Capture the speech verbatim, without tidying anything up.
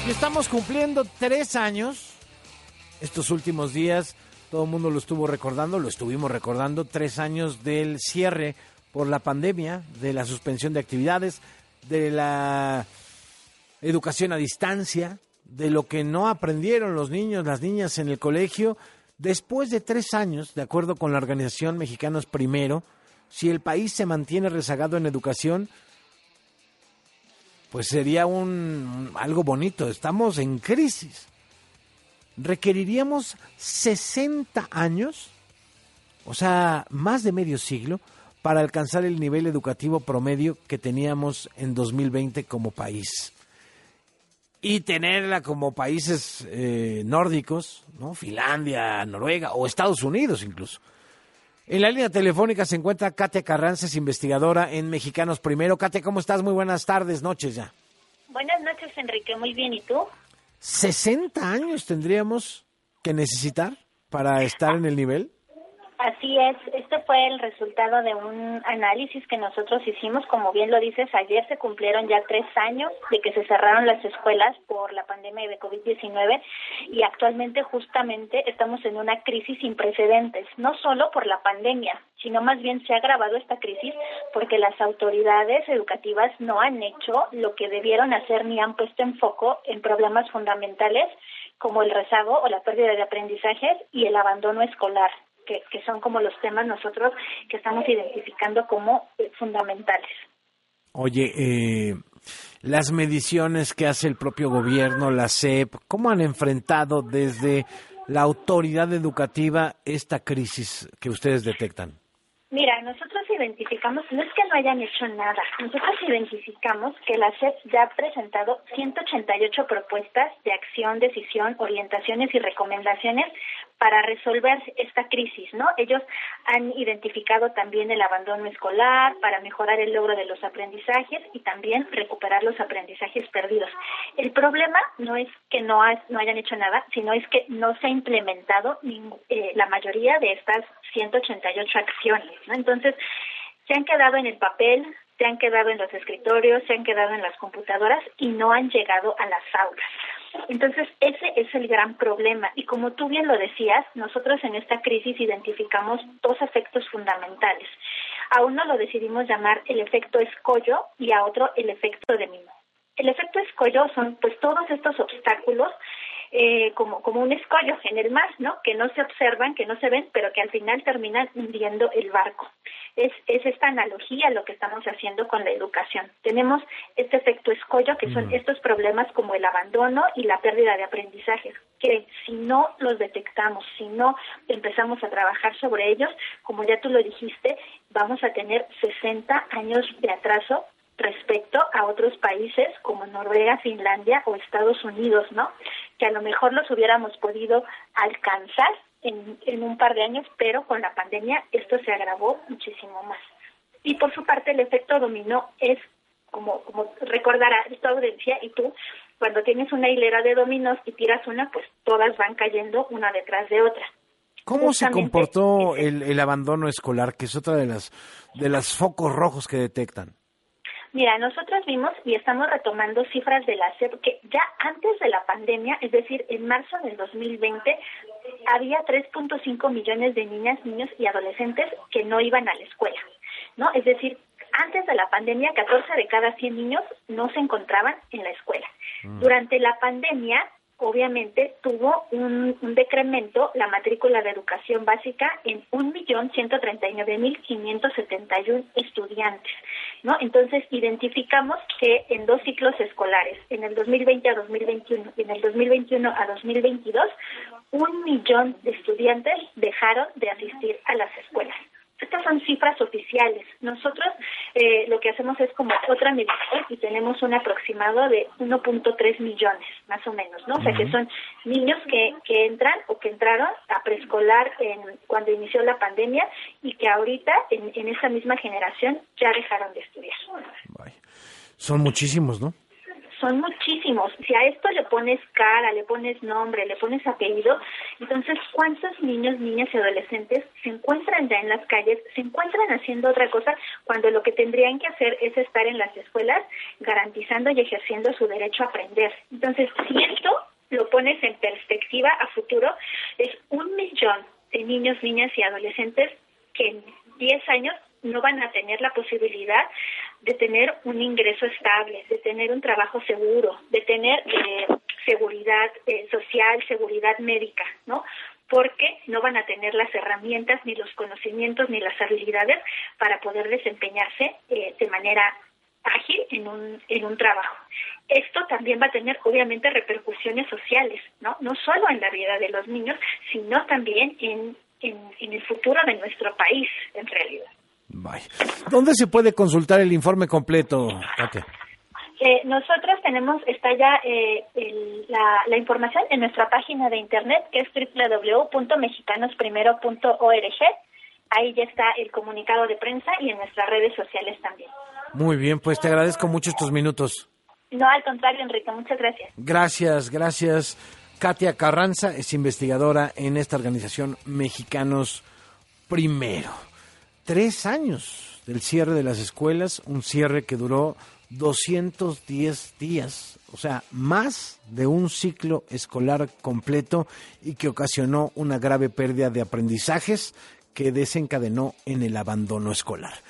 Y estamos cumpliendo tres años. Estos últimos días todo el mundo lo estuvo recordando, lo estuvimos recordando, tres años del cierre por la pandemia, de la suspensión de actividades, de la educación a distancia, de lo que no aprendieron los niños, las niñas en el colegio. Después de tres años, de acuerdo con la organización Mexicanos Primero, si el país se mantiene rezagado en educación, pues sería un algo bonito. Estamos en crisis. Requeriríamos sesenta años, o sea, más de medio siglo, para alcanzar el nivel educativo promedio que teníamos en dos mil veinte como país. Y tenerla como países eh, nórdicos, ¿no? Finlandia, Noruega o Estados Unidos incluso. En la línea telefónica se encuentra Katia Carranzas, investigadora en Mexicanos Primero. Katia, ¿cómo estás? Muy buenas tardes, noches ya. Buenas noches, Enrique. Muy bien, ¿y tú? ¿sesenta años tendríamos que necesitar para estar en el nivel? Así es, este fue el resultado de un análisis que nosotros hicimos. Como bien lo dices, ayer se cumplieron ya tres años de que se cerraron las escuelas por la pandemia de covid diecinueve y actualmente justamente estamos en una crisis sin precedentes, no solo por la pandemia, sino más bien se ha agravado esta crisis porque las autoridades educativas no han hecho lo que debieron hacer ni han puesto en foco en problemas fundamentales como el rezago o la pérdida de aprendizajes y el abandono escolar. Que, que son como los temas nosotros que estamos identificando como eh, fundamentales. Oye, eh, las mediciones que hace el propio gobierno, la S E P, ¿cómo han enfrentado desde la autoridad educativa esta crisis que ustedes detectan? Mira, nosotros identificamos, no es que no hayan hecho nada, nosotros identificamos que la S E P ya ha presentado ciento ochenta y ocho propuestas de acción, decisión, orientaciones y recomendaciones para resolver esta crisis, ¿no? Ellos han identificado también el abandono escolar, para mejorar el logro de los aprendizajes y también recuperar los aprendizajes perdidos. El problema no es que no, ha, no hayan hecho nada, sino es que no se ha implementado ningún, eh, la mayoría de estas ciento ochenta y ocho acciones, ¿no? Entonces, se han quedado en el papel, se han quedado en los escritorios, se han quedado en las computadoras y no han llegado a las aulas. Entonces, ese es el gran problema. Y como tú bien lo decías, nosotros en esta crisis identificamos dos efectos fundamentales. A uno lo decidimos llamar el efecto escollo y a otro el efecto dominó. El efecto escollo son pues todos estos obstáculos eh, como, como un escollo en el mar, ¿no? Que no se observan, que no se ven, pero que al final terminan hundiendo el barco. Es, es esta analogía lo que estamos haciendo con la educación. Tenemos este efecto escollo, que son estos problemas como el abandono y la pérdida de aprendizajes, que si no los detectamos, si no empezamos a trabajar sobre ellos, como ya tú lo dijiste, vamos a tener sesenta años de atraso respecto a otros países como Noruega, Finlandia o Estados Unidos, ¿no? Que a lo mejor los hubiéramos podido alcanzar en, en un par de años, pero con la pandemia esto se agravó muchísimo más. Y por su parte el efecto dominó es, como, como recordará tu audiencia y tú, cuando tienes una hilera de dominós y tiras una, pues todas van cayendo una detrás de otra. ¿Cómo se comportó el, el abandono escolar, que es otra de las de los focos rojos que detectan? Mira, nosotros vimos y estamos retomando cifras de la S E P que ya antes de la pandemia, es decir, en marzo del dos mil veinte, había tres punto cinco millones de niñas, niños y adolescentes que no iban a la escuela, ¿no? Es decir, antes de la pandemia, catorce de cada cien niños no se encontraban en la escuela. Mm. Durante la pandemia, obviamente, tuvo un, un decremento la matrícula de educación básica en un millón ciento treinta y nueve mil quinientos setenta y uno estudiantes, ¿no? Entonces, identificamos que en dos ciclos escolares, en el dos mil veinte a dos mil veintiuno y en el dos mil veintiuno a dos mil veintidós, un millón de estudiantes dejaron de asistir a las escuelas. Estas son cifras oficiales. Nosotros eh, lo que hacemos es como otra medición y tenemos un aproximado de uno punto tres millones, más o menos, ¿no? O sea, que son niños que, que entran o que entraron a preescolar en, cuando inició la pandemia y que ahorita, en, en esa misma generación, ya dejaron de estudiar. Son muchísimos, ¿no? son muchísimos. Si a esto le pones cara, le pones nombre, le pones apellido, entonces ¿cuántos niños, niñas y adolescentes se encuentran ya en las calles, se encuentran haciendo otra cosa cuando lo que tendrían que hacer es estar en las escuelas garantizando y ejerciendo su derecho a aprender? Entonces, si esto lo pones en perspectiva a futuro, es un millón de niños, niñas y adolescentes que en diez años no van a tener la posibilidad de tener un ingreso estable, de tener un trabajo seguro, de tener eh, seguridad eh, social, seguridad médica, ¿no? Porque no van a tener las herramientas, ni los conocimientos, ni las habilidades para poder desempeñarse eh, de manera ágil en un en un trabajo. Esto también va a tener, obviamente, repercusiones sociales, ¿no? No solo en la vida de los niños, sino también en, en, en el futuro de nuestro país, en realidad. Vaya. ¿Dónde se puede consultar el informe completo, Katia? Eh, nosotros tenemos, está ya eh, el, la, la información en nuestra página de internet, que es doble u doble u doble u punto mexicanos primero punto org. Ahí ya está el comunicado de prensa y en nuestras redes sociales también. Muy bien, pues te agradezco mucho estos minutos. No, al contrario, Enrique, muchas gracias. Gracias, gracias. Katia Carranza es investigadora en esta organización Mexicanos Primero. Tres años del cierre de las escuelas, un cierre que duró doscientos diez días, o sea, más de un ciclo escolar completo y que ocasionó una grave pérdida de aprendizajes que desencadenó en el abandono escolar.